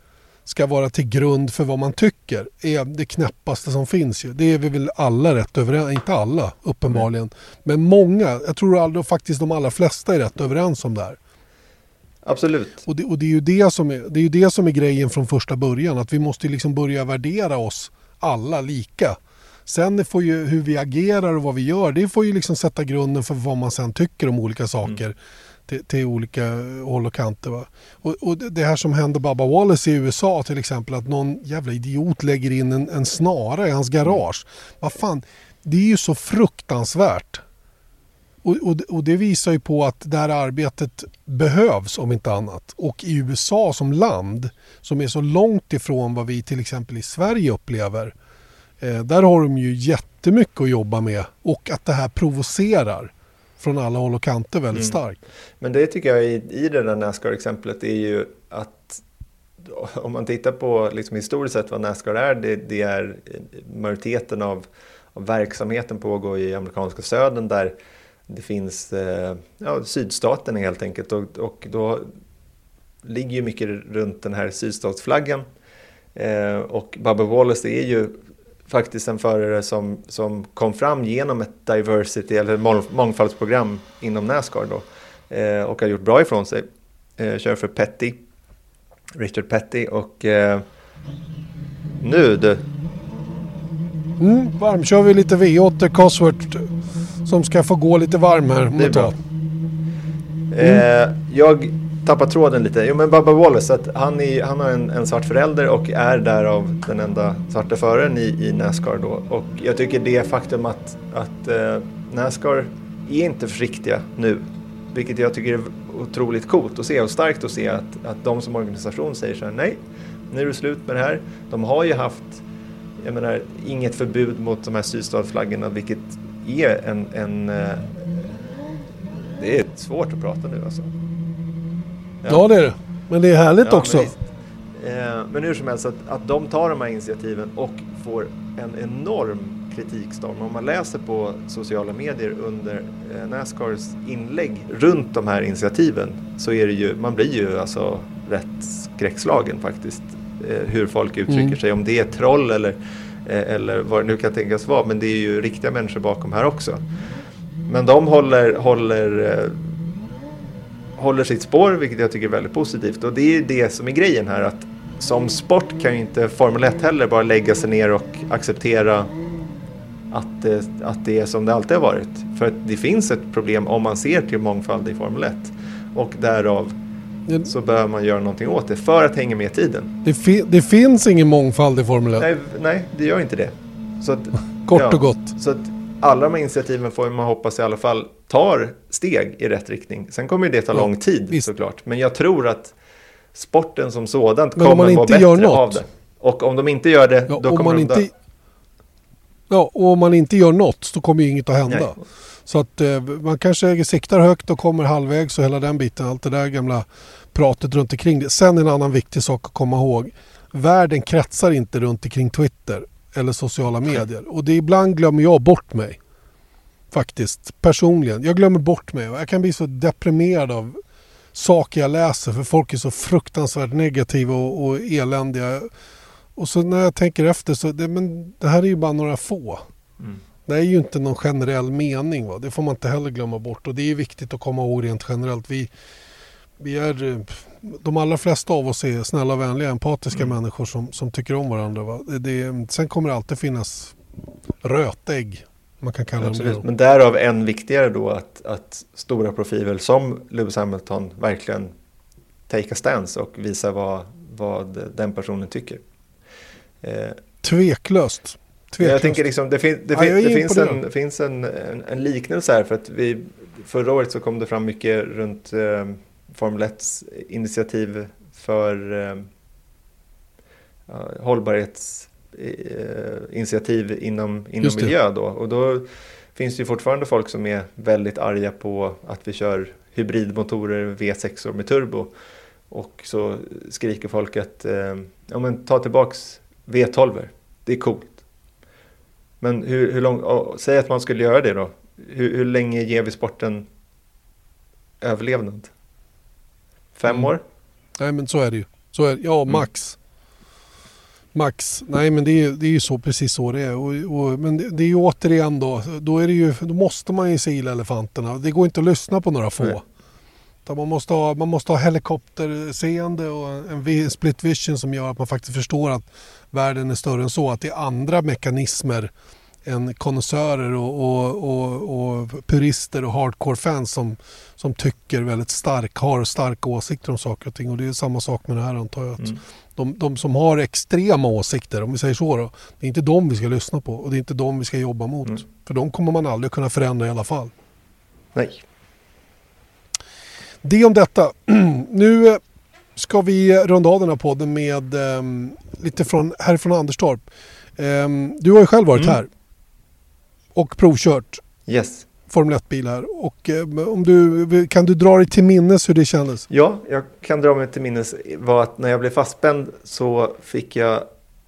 ska vara till grund för vad man tycker är det knäppaste som finns ju. Det är vi väl alla rätt överens, inte alla uppenbarligen, men många, jag tror aldrig faktiskt de allra flesta är rätt överens om det här. Absolut. Och det är ju det som är grejen från första början, att vi måste liksom börja värdera oss alla lika. Sen får ju hur vi agerar och vad vi gör, det får ju liksom sätta grunden för vad man sen tycker om olika saker till olika håll och kanter. Va? Och det här som hände Bubba Wallace i USA till exempel, att någon jävla idiot lägger in en snara i hans garage. Vad fan, det är ju så fruktansvärt. Och det visar ju på att det här arbetet behövs om inte annat. Och i USA som land, som är så långt ifrån vad vi till exempel i Sverige upplever, där har de ju jättemycket att jobba med. Och att det här provocerar från alla håll och kanter väldigt starkt. Men det tycker jag i det där NASCAR-exemplet är ju att om man tittar på liksom historiskt sett vad NASCAR är, det är majoriteten av verksamheten pågår i amerikanska södern där det finns sydstaten helt enkelt, och då ligger ju mycket runt den här sydstatsflaggan, och Bubba Wallace är ju faktiskt en förare som kom fram genom ett diversity eller mångfaldsprogram inom NASCAR då, och har gjort bra ifrån sig. Kör för Petty, Richard Petty, och nu du. Varm kör vi lite V8 Cosworth som ska få gå lite varm här. Det är bra. Jag tappar tråden lite. Jo, men Bubba Wallace, att han har en svart förälder och är därav den enda svarta föraren i NASCAR då. Och jag tycker det faktum att NASCAR är inte försiktiga nu, vilket jag tycker är otroligt coolt att se och starkt att se att de som organisation säger så här: nej, nu är det slut med det här. De har ju haft, jag menar, inget förbud mot de här sydstatsflaggorna, vilket är det är svårt att prata nu alltså. Ja, det är det. Men det är härligt också. Men hur som helst, att de tar de här initiativen och får en enorm kritikstorm. Om man läser på sociala medier under NASCARs inlägg runt de här initiativen, så är det ju, man blir ju alltså rätt skräckslagen faktiskt. Hur folk uttrycker sig, om det är troll eller vad det nu kan tänkas vara, men det är ju riktiga människor bakom här också. Men de håller sitt spår, vilket jag tycker är väldigt positivt, och det är det som är grejen här, att som sport kan ju inte Formel 1 heller bara lägga sig ner och acceptera att det är som det alltid har varit, för att det finns ett problem om man ser till mångfald i Formel 1, och därav så behöver man göra någonting åt det för att hänga med i tiden. Det finns ingen mångfald i Formel 1. Nej, det gör inte det. Så att, kort och gott. Så att alla de här initiativen får man hoppas i alla fall tar steg i rätt riktning. Sen kommer ju det ta lång tid såklart. Men jag tror att sporten som sådant kommer vara bättre av det. Och om de inte gör det, då kommer de dö. Ja, och om man inte gör något så kommer ju inget att hända. Nej. Så att man kanske siktar högt och kommer halvvägs och hela den biten, allt det där gamla pratet runt omkring det. Sen en annan viktig sak att komma ihåg. Världen kretsar inte runt omkring Twitter eller sociala medier. Och det ibland glömmer jag bort mig. Faktiskt, personligen. Jag glömmer bort mig. Jag kan bli så deprimerad av saker jag läser, för folk är så fruktansvärt negativa och eländiga. Och så när jag tänker efter så, det här är ju bara några få. Det är ju inte någon generell mening. Va? Det får man inte heller glömma bort. Och det är viktigt att komma ihåg rent generellt. Vi är, de allra flesta av oss är snälla, vänliga, empatiska människor som tycker om varandra. Va? Sen kommer det alltid finnas rötägg. Man kan kalla det. Men därav än viktigare då att stora profiler som Lewis Hamilton verkligen take a stance och visa vad den personen tycker. Tveklöst. Jag tänker liksom, det finns en liknelse här, för att förra året så kom det fram mycket runt Formel 1:s initiativ för hållbarhetsinitiativ inom miljö då. Och då finns det ju fortfarande folk som är väldigt arga på att vi kör hybridmotorer, V6 med turbo. Och så skriker folk att ta tillbaks V12. Det är coolt. Men hur lång, säg att man skulle göra det då. Hur länge ger vi sporten överlevnad? 5 år? Nej, men så är det ju. Max. Max, nej men det är ju så, precis så det är. Men det är ju återigen då då måste man ju se elefanterna. Det går inte att lyssna på några få. Nej. Man måste ha helikopterseende och en split vision som gör att man faktiskt förstår att världen är större än så. Att det är andra mekanismer än konnässörer och purister och hardcore-fans som tycker väldigt har starka åsikter om saker och ting. Och det är samma sak med det här, antar jag. Att de som har extrema åsikter, om vi säger så då, det är inte de vi ska lyssna på och det är inte de vi ska jobba mot. För de kommer man aldrig kunna förändra i alla fall. Nej. Det om detta. Nu ska vi runda av den här podden med lite härifrån Anderstorp. Du har ju själv varit här och provkört. Yes. Formel 1-bil här. Och kan du dra dig till minnes hur det kändes? Ja, jag kan dra mig till minnes var att när jag blev fastspänd så fick jag,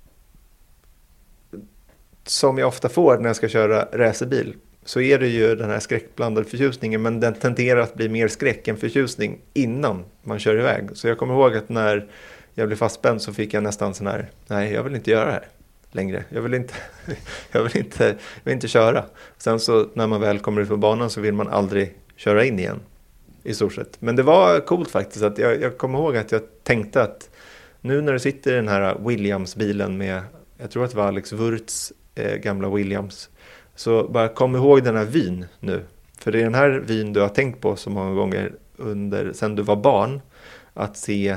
som jag ofta får när jag ska köra racerbil, så är det ju den här skräckblandade förtjusningen, men den tenderar att bli mer skräck än förtjusning innan man kör iväg. Så jag kommer ihåg att när jag blev fastspänd så fick jag nästan sån här, nej jag vill inte göra det här längre. Jag vill inte köra. Sen så när man väl kommer ut på banan så vill man aldrig köra in igen i stort sett. Men det var coolt faktiskt att jag kommer ihåg att jag tänkte att nu när du sitter i den här Williams-bilen med, jag tror att det var Alex Wurts gamla Williams, så bara kom ihåg den här vyn nu. För det är den här vyn du har tänkt på så många gånger sen du var barn. Att se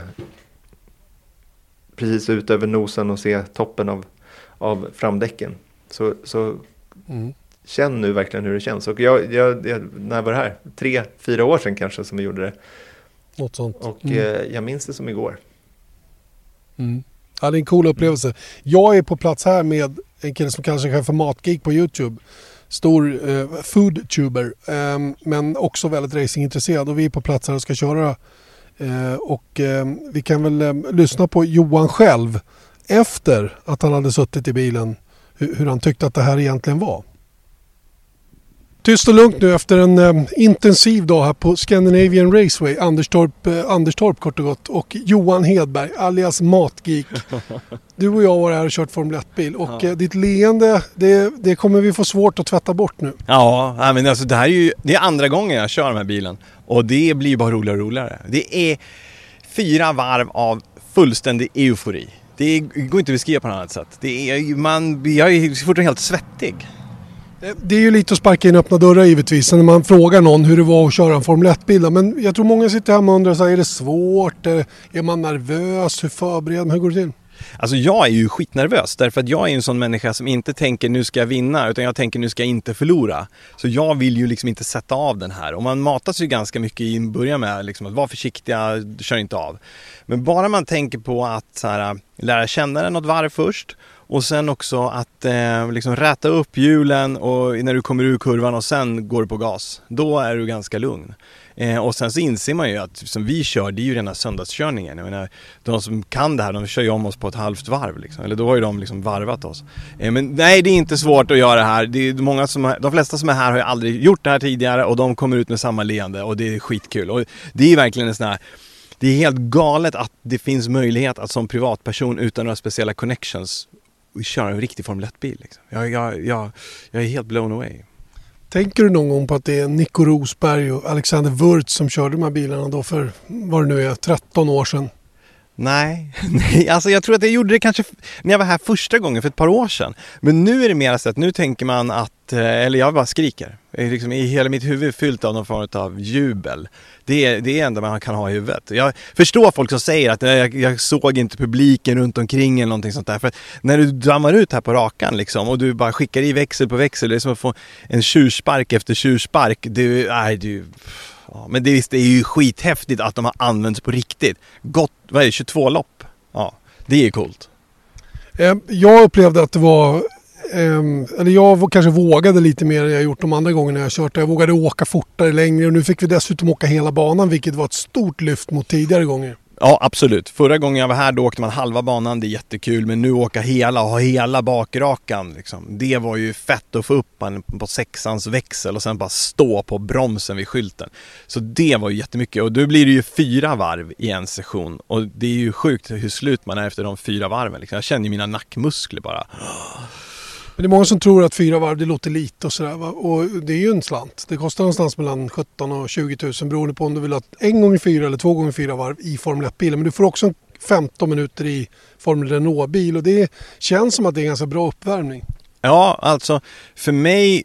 precis ut över nosen och se toppen av framdäcken. Så känn nu verkligen hur det känns. Och jag när var det här? 3-4 år sedan kanske som vi gjorde det. Något sånt. Och jag minns det som igår. Ja, det är en cool upplevelse. Jag är på plats här med en kille som kanske kan få matgeek på YouTube. Stor foodtuber, men också väldigt racingintresserad. Och vi är på plats här och ska köra. Och vi kan väl lyssna på Johan själv efter att han hade suttit i bilen. Hur han tyckte att det här egentligen var. Tyst och lugnt nu efter en intensiv dag här på Scandinavian Raceway, Anderstorp kort och gott, och Johan Hedberg alias Matgeek. Du och jag var här och kört Formel 1-bil och ditt leende, det kommer vi få svårt att tvätta bort nu. Ja, men alltså det är andra gången jag kör den här bilen och det blir bara roligare och roligare. Det är 4 varv av fullständig eufori. Det går inte att beskriva på något annat sätt. Jag är fortfarande helt svettig. Det är ju lite att sparka in öppna dörrar givetvis när man frågar någon hur det var att köra en Formel 1-bil. Men jag tror många sitter hemma och undrar, så är det svårt? Är man nervös? Hur förberedd? Hur går det till? Alltså jag är ju skitnervös därför att jag är en sån människa som inte tänker nu ska jag vinna utan jag tänker nu ska jag inte förlora. Så jag vill ju liksom inte sätta av den här. Och man matas ju ganska mycket i början med liksom att vara försiktiga, kör inte av. Men bara man tänker på att så här, lära känna den något varv först. Och sen också att liksom räta upp hjulen och när du kommer ur kurvan och sen går du på gas. Då är du ganska lugn. Och sen så inser man ju att som vi kör, det är ju rena söndagskörningen. Jag menar, de som kan det här, de kör ju om oss på ett halvt varv. Liksom. Eller då har ju de liksom varvat oss. Men nej, det är inte svårt att göra det här. Det är de flesta som är här har ju aldrig gjort det här tidigare och de kommer ut med samma leende och det är skitkul. Och det är verkligen en sån här... Det är helt galet att det finns möjlighet att som privatperson utan några speciella connections köra en riktig Formel 1-bil. Liksom. Jag är helt blown away. Tänker du någon gång på att det är Nico Rosberg och Alexander Wurz som körde de här bilarna då för, vad det nu är, 13 år sedan? Nej, alltså jag tror att jag gjorde det kanske när jag var här första gången för ett par år sedan. Men nu är det mer så att nu tänker man att, eller jag bara skriker. Liksom, i hela mitt huvud fyllt av någon form av jubel. Det är det enda man kan ha i huvudet. Jag förstår folk som säger att jag såg inte publiken runt omkring eller någonting sånt där. För när du dammar ut här på rakan liksom, och du bara skickar i växel på växel, det är som att få en tjurspark efter tjurspark. Ja, men det är ju skithäftigt att de har använts på riktigt. Gott, vad är det, 22 lopp? Ja, det är coolt. Jag upplevde att det var... eller jag kanske vågade lite mer än jag gjort de andra gångerna jag kört. Jag vågade åka fortare längre och nu fick vi dessutom åka hela banan, vilket var ett stort lyft mot tidigare gånger. Ja, absolut. Förra gången jag var här då åkte man halva banan, det är jättekul. Men nu åka hela och ha hela bakrakan. Liksom. Det var ju fett att få upp man på 6ans växel och sen bara stå på bromsen vid skylten. Så det var ju jättemycket. Och då blir det ju 4 varv i en session. Och det är ju sjukt hur slut man är efter de 4 varven. Liksom. Jag känner ju mina nackmuskler bara. Men det är många som tror att 4 varv det låter lite och sådär. Va? Och det är ju en slant. Det kostar någonstans mellan 17 och 20 000 beroende på om du vill ha 1x4 eller 2x4 varv i Formel 1-bilen. Men du får också 15 minuter i Formel Renault-bil och det känns som att det är en ganska bra uppvärmning. Ja, alltså för mig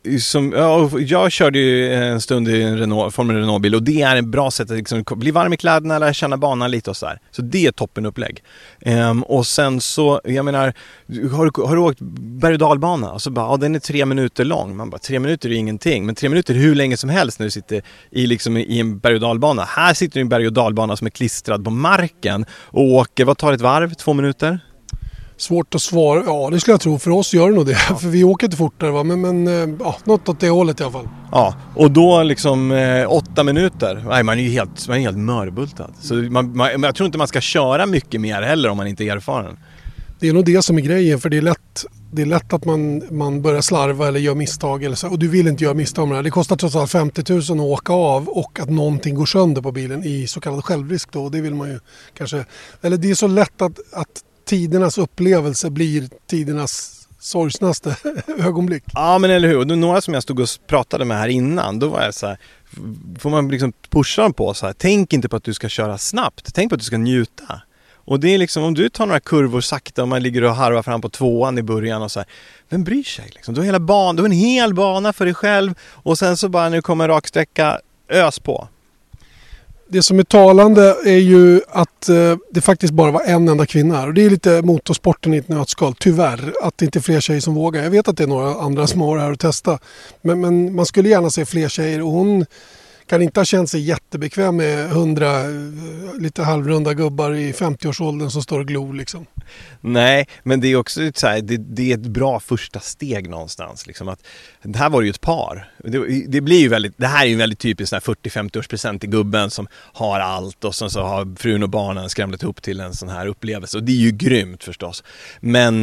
jag körde ju en stund i en Formel Renault-bil och det är ett bra sätt att liksom bli varm i kläderna eller känna banan lite och så där. Så det är toppenupplägg. Och sen så, jag menar, har du åkt berg- och dalbana? Och så bara, den är 3 minuter lång. Man bara, 3 minuter är ingenting. Men 3 minuter är hur länge som helst när du sitter i en berg- och dalbana. Här sitter du i en berg- och dalbana som är klistrad på marken och åker, vad tar ett varv? 2 minuter? Svårt att svara. Ja, det skulle jag tro. För oss gör det nog det. Ja. För vi åker inte fortare, va? Men något åt det hållet i alla fall. Ja, och då liksom 8 minuter. Nej, man är ju helt mörbultad. Så jag tror inte man ska köra mycket mer heller om man inte är erfaren. Det är nog det som är grejen. För det är lätt att man börjar slarva eller gör misstag. Eller så, och du vill inte göra misstag med det här. Det kostar trots allt 50 000 att åka av och att någonting går sönder på bilen i så kallad självrisk. Då. Och det vill man ju kanske... Eller det är så lätt att tidernas upplevelse blir tidernas sorgsnaste ögonblick. Ja, men eller hur. Och några som jag stod och pratade med här innan, då var jag så här, får man liksom pusha dem på så här, tänk inte på att du ska köra snabbt, tänk på att du ska njuta. Och det är liksom, om du tar några kurvor sakta och man ligger och harvar fram på 2:an i början och så här, vem bryr sig liksom? Du har en hel bana för dig själv och sen så bara när du kommer en raksträcka, ös på. Det som är talande är ju att det faktiskt bara var en enda kvinna här. Och det är lite motorsporten i ett nötskal, tyvärr. Att det inte är fler tjejer som vågar. Jag vet att det är några andra som har här att testa. Men man skulle gärna se fler tjejer. Och hon kan inte ha känt sig jättebekväm med 100 lite halvrunda gubbar i 50-årsåldern som står och glor liksom. Nej, men det är också så här, det är ett bra första steg någonstans liksom, att det här var ju ett par. Det blir ju väldigt, det här är ju väldigt typiskt 40-50-årspresent till gubben som har allt och sen så har frun och barnen skramlat ihop till en sån här upplevelse och det är ju grymt förstås. Men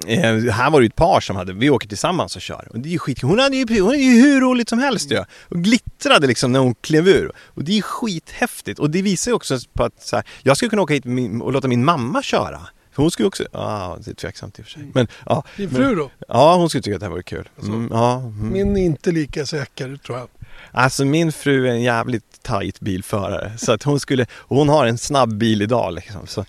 här var det ju ett par som vi åker tillsammans och kör och det är ju skit. Hon är ju hur roligt som helst ju. Och glittrade liksom när hon klev ur och det är ju skithäftigt och det visar ju också på att så här, jag skulle kunna åka hit och låta min mamma köra. För hon skulle också, det är tveksamt i och för sig. Men, Din fru då? Ja, hon skulle tycka att det här var kul. Min är inte lika säker, tror jag. Alltså min fru är en jävligt tajt bilförare. Så att hon har en snabb bil idag liksom. Så.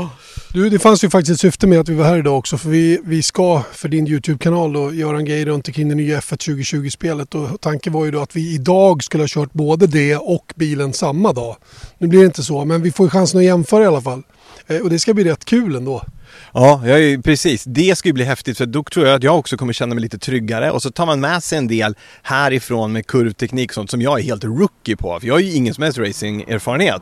Du, det fanns ju faktiskt ett syfte med att vi var här idag också. För vi ska för din YouTube-kanal då göra en grej runt omkring det nya F1 2020-spelet. Och tanken var ju då att vi idag skulle ha kört både det och bilen samma dag. Nu blir det inte så, men vi får chansen att jämföra i alla fall. Och det ska bli rätt kul ändå. Ja, precis. Det ska ju bli häftigt för då tror jag att jag också kommer känna mig lite tryggare. Och så tar man med sig en del härifrån med kurvteknik och sånt som jag är helt rookie på. För jag har ju ingen som helst racing-erfarenhet.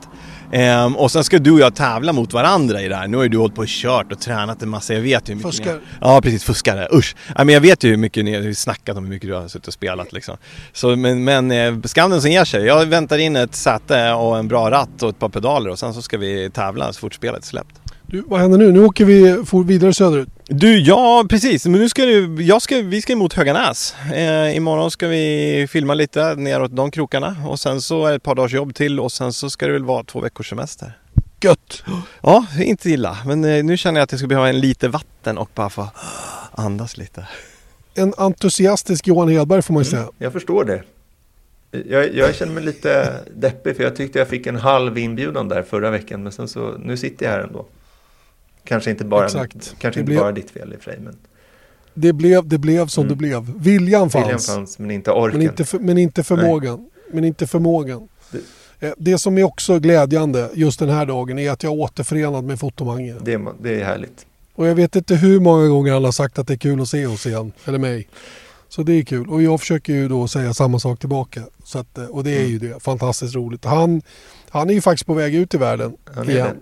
Och sen ska du och jag tävla mot varandra i det här. Nu har ju du hållit på och kört och tränat en massa. Jag vet ju hur mycket fuskar. Ja, precis. Fuskare. Usch. Ja, men jag vet ju hur mycket ni har snackat om hur mycket du har suttit och spelat liksom. Så, men skam som ger sig. Jag väntar in ett säte och en bra ratt och ett par pedaler och sen så ska vi tävla så fort spelet är släppt. Du, vad händer nu? Nu åker vi vidare söderut. Du, ja precis. Men nu vi ska emot Höganäs. Imorgon ska vi filma lite neråt de krokarna. Och sen så är det ett par dagars jobb till. Och sen så ska det väl vara 2 veckors semester. Gött! Ja, inte illa. Men nu känner jag att jag ska behöva en lite vatten och bara få andas lite. En entusiastisk Johan Hedberg får man ju säga. Jag förstår det. Jag känner mig lite deppig för jag tyckte jag fick en halv inbjudan där förra veckan. Men sen så, nu sitter jag här ändå. Kanske inte bara ditt fel i och för sig. Men... Det blev som det blev. Viljan fanns men inte orken. Men inte förmågan. Nej. Men inte förmågan. Det som är också glädjande just den här dagen är att jag är återförenad med Fotomange. Det är härligt. Och jag vet inte hur många gånger han har sagt att det är kul att se oss igen. Eller mig. Så det är kul. Och jag försöker ju då säga samma sak tillbaka. Så att, och det är ju det. Fantastiskt roligt. Han är ju faktiskt på väg ut i världen igen.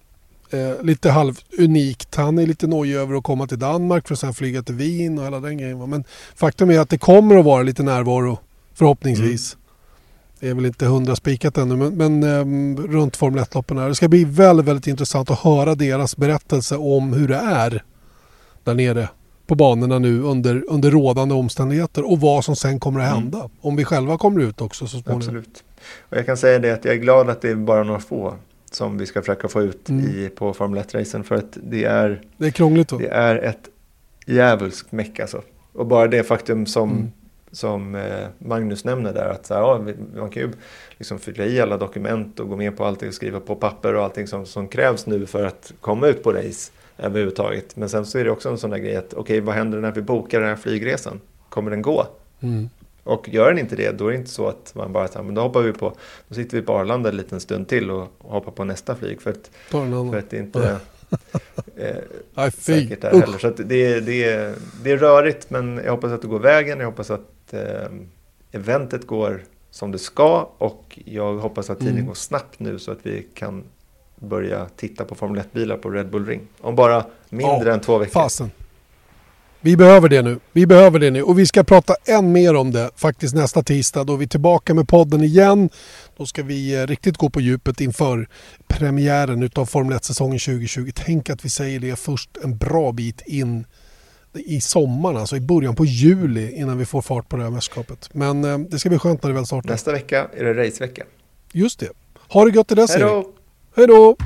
Lite halvunikt. Han är lite nöjd över att komma till Danmark för att sen flyga till Wien och hela den grejen. Men faktum är att det kommer att vara lite närvaro förhoppningsvis. Det är väl inte 100 spikat ännu, men runt Formel 1-loppen här. Det ska bli väldigt, väldigt intressant att höra deras berättelse om hur det är där nere på banorna nu under rådande omständigheter och vad som sen kommer att hända. Om vi själva kommer ut också så småningom. Absolut. Och jag kan säga det att jag är glad att det är bara några få som vi ska försöka få ut på Formel 1-racen, för att det är krångligt då. Det är ett djävulskt meck alltså. Och bara det faktum som Magnus nämner där, att så här, man kan ju liksom fylla i alla dokument och gå med på allting och skriva på papper och allting som krävs nu för att komma ut på race överhuvudtaget. Men sen så är det också en sån där grej att okej, vad händer när vi bokar den här flygresan? Kommer den gå? Och gör den inte det, då är det inte så att man bara säger, men då hoppar vi på, då sitter vi på Arlanda en liten stund till och hoppar på nästa flyg, för att det inte säkert där heller. Så att det är rörigt, men jag hoppas att det går vägen. Jag hoppas att eventet går som det ska, och jag hoppas att tiden går snabbt nu så att vi kan börja titta på Formel 1-bilar på Red Bull Ring om bara mindre än 2 veckor. Fasen. Vi behöver det nu. Och vi ska prata än mer om det faktiskt nästa tisdag, då vi är tillbaka med podden igen. Då ska vi riktigt gå på djupet inför premiären utav Formel 1-säsongen 2020. Tänk att vi säger det först en bra bit in i sommaren, alltså i början på juli, innan vi får fart på det här mästerskapet. Men det ska bli skönt när det väl startar. Nästa vecka är det racevecka. Just det. Ha det gött i dess. Hej då! Hej då!